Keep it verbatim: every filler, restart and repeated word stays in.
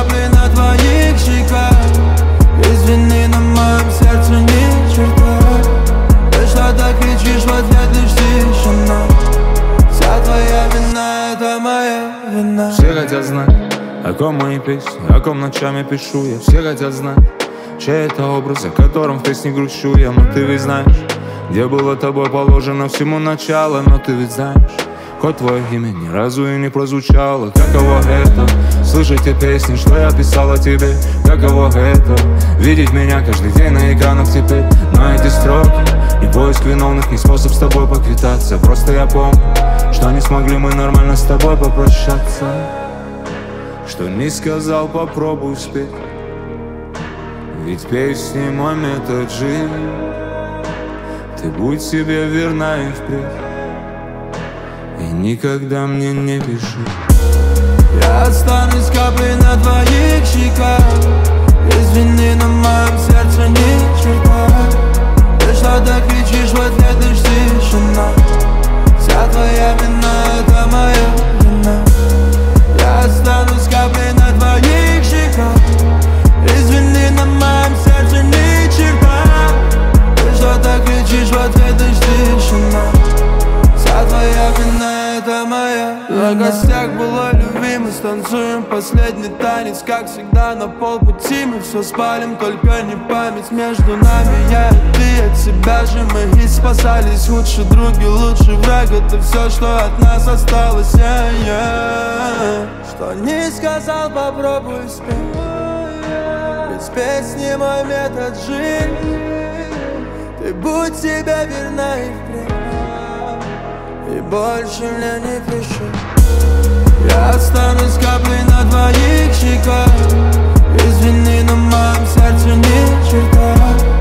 каплей на твоих щеках. Извини, на моем сердце ни черта. Ты что-то кричишь, в ответ лишь тишина. Вся твоя вина, это моя вина. Все хотят знать, о ком мои песни, о ком ночами пишу я. Все хотят знать, чей это образ, о котором в песне грущу я. Но ты ведь знаешь, где было тобой положено всему начало. Но ты ведь знаешь, хоть твое имя ни разу и не прозвучало. Каково это, слышать те песни, что я писала тебе. Каково это, видеть меня каждый день на экранах теперь. Но эти строки, не поиск виновных, не способ с тобой поквитаться. Просто я помню, что не смогли мы нормально с тобой попрощаться. Что не сказал, попробуй спеть. Ведь песни мой метод жизни. Ты будь себе верна и впредь. И никогда мне не пиши. Я останусь каплей на твоих щеках. Извини, на моем сердце ни черта. Ты что-то кричишь, в ответ лишь тишина. Вся твоя вина, это моя вина. Я останусь каплей на твоих щеках. Извини, на моем сердце ни черта. Ты что-то кричишь, в ответ лишь тишина. Вся твоя вина, это моя вина. На гостях было любви, мы станцуем последний танец. Как всегда на полпути мы все спалим, только не память между нами. Я и ты, от себя же мы и спасались. Худшие други, лучший враг, это все, что от нас осталось. yeah, yeah. Что не сказал, попробуй спеть. Ведь песни мой метод жизни. Ты будь себе верна и впредь. И больше мне не пиши. Я останусь каплей на твоих щеках. Извини, на моем сердце ни черта.